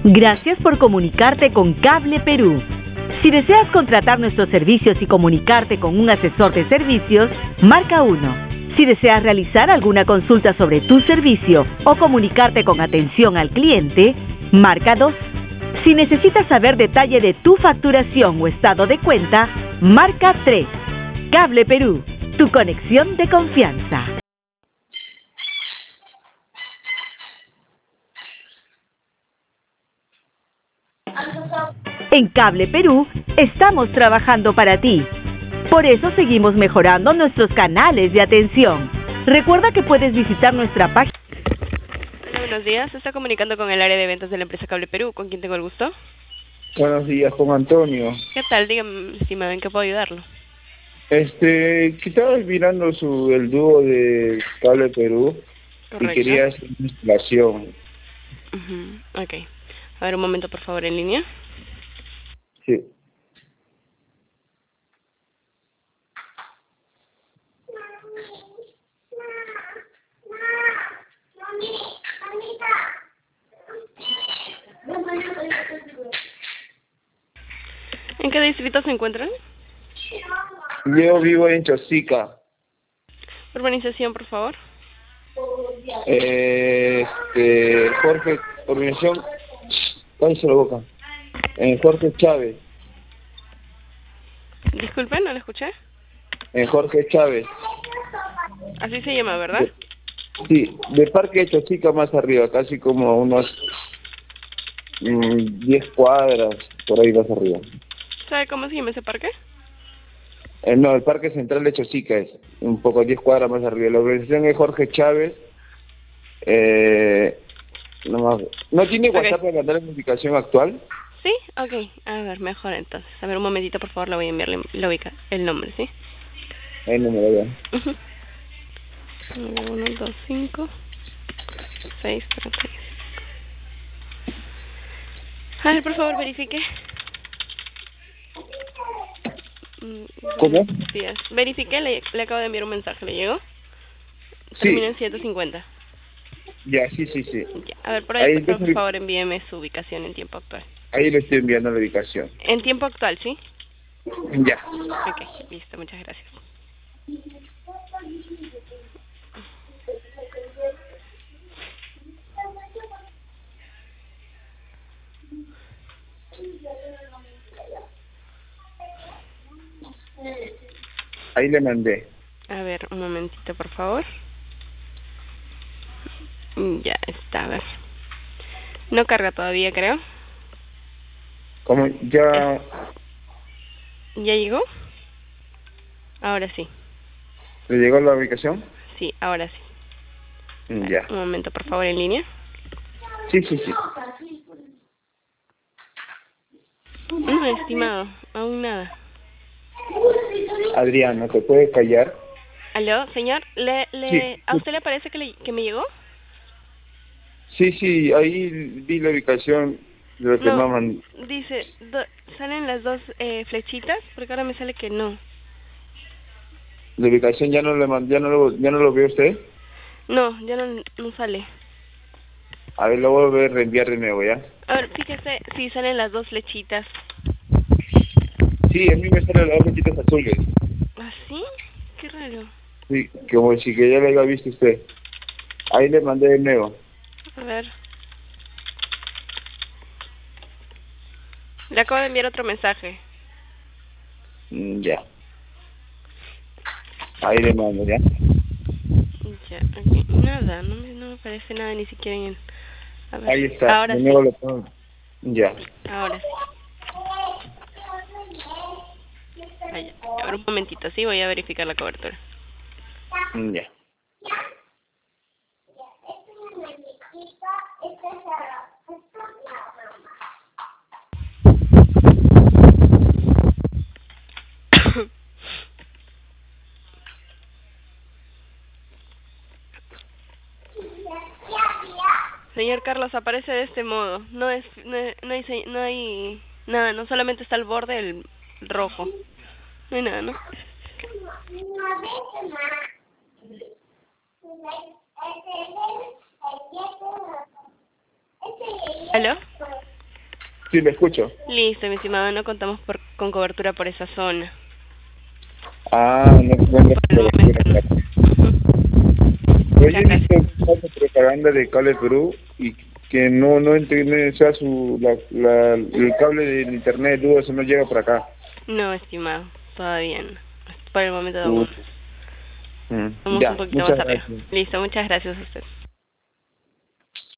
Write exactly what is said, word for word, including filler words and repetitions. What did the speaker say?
Gracias por comunicarte con Cable Perú. Si deseas contratar nuestros servicios y comunicarte con un asesor de servicios, marca uno. Si deseas realizar alguna consulta sobre tu servicio o comunicarte con atención al cliente, marca dos. Si necesitas saber detalle de tu facturación o estado de cuenta, marca tres. Cable Perú, tu conexión de confianza. En Cable Perú estamos trabajando para ti. Por eso seguimos mejorando nuestros canales de atención. Recuerda que puedes visitar nuestra página. Hola, buenos días. Se está comunicando con el área de ventas de la empresa Cable Perú. ¿Con quién tengo el gusto? Buenos días, con Antonio. ¿Qué tal? Dígame, estimado, ¿en qué puedo ayudarlo? Este, que estaba mirando su, el dúo de Cable Perú. Correcto. Y quería hacer una instalación. Uh-huh. Ok. A ver, un momento, por favor, en línea. Sí. ¿En qué distrito se encuentran? Yo vivo en Chosica. Urbanización, por favor. Eh, este, Jorge, organización, cállese la boca. En Jorge Chávez. Disculpe, no lo escuché. En Jorge Chávez. Así se llama, ¿verdad? Sí, de Parque de Chosica más arriba, casi como unos mmm, diez cuadras, por ahí más arriba. ¿Sabe cómo se llama ese parque? Eh, no, el Parque Central de Chosica es un poco diez cuadras más arriba. La organización es Jorge Chávez. Eh, no, más, ¿no tiene WhatsApp Okay. para mandar la ubicación actual? Sí, ok. A ver, mejor entonces. A ver, un momentito, por favor, le voy a enviar la, la ubica, el nombre, ¿sí? El número ya. Uh-huh. uno, dos, cinco, seis, treinta y cinco. A ver, por favor, verifique. ¿Cómo? Buenos días. Verifique, le, le acabo de enviar un mensaje, ¿le llegó? Sí. Termina en ciento cincuenta. Ya, sí, sí, sí. Ya. A ver, por ahí, ahí por, entonces, por favor, envíeme su ubicación en tiempo actual. ahí le estoy enviando la ubicación. En tiempo actual, ¿sí? Ya. Ok, listo, muchas gracias. Ahí le mandé. A ver, un momentito, por favor. Ya está, a ver. No carga todavía, creo. Como ya... ¿Ya llegó? Ahora sí. ¿Le llegó la ubicación? Sí, ahora sí. Ver, Ya. un momento, por favor, en línea. Sí, sí, sí. No, estimado, aún nada. Adriana, ¿te puedes callar? ¿Aló, señor? ¿Le, le, Sí. ¿A usted le parece que, le, que me llegó? Sí, sí, ahí vi la ubicación de lo que No, me mandan. dice, do, salen las dos eh, flechitas, porque ahora me sale que no. La ubicación ya no le man- ya no lo, ya no lo ve usted. No, ya no, no sale. A ver, lo voy a reenviar de nuevo, ¿ya? A ver, fíjese si salen las dos flechitas. Sí, a mí me salen las dos flechitas azules. ¿Ah, sí? Qué raro. Sí, como si que ya lo haya visto usted. Ahí le mandé de nuevo. A ver. Le acabo de enviar otro mensaje. Mm, ya. Ahí le mando, ¿ya? Ya, ok. Nada, no me, no me parece nada ni siquiera en el... A ver, Ahí está, ahora de sí. nuevo lo pongo. Ya. Ahora sí. Vaya, a ver un momentito, sí, voy a verificar la cobertura. Mm, ya. Señor Carlos, aparece de este modo. No es, no, no hay, se- no hay nada, no solamente está el borde el rojo. No hay nada, ¿no? ¿Aló? Sí, le escucho. Listo, mi estimado, no contamos por, con cobertura por esa zona. Ah, no tengo Por el momento no. Ujú. Oye, he visto mucha propaganda de Cable Perú y que no no entiende, o sea, su, la, la, el cable del internet, dudo, eso no llega por acá. No, estimado, todavía no. Por el momento Uh, aún. mm, Vamos ya, un poquito muchas más arriba. gracias. Listo, muchas gracias a usted.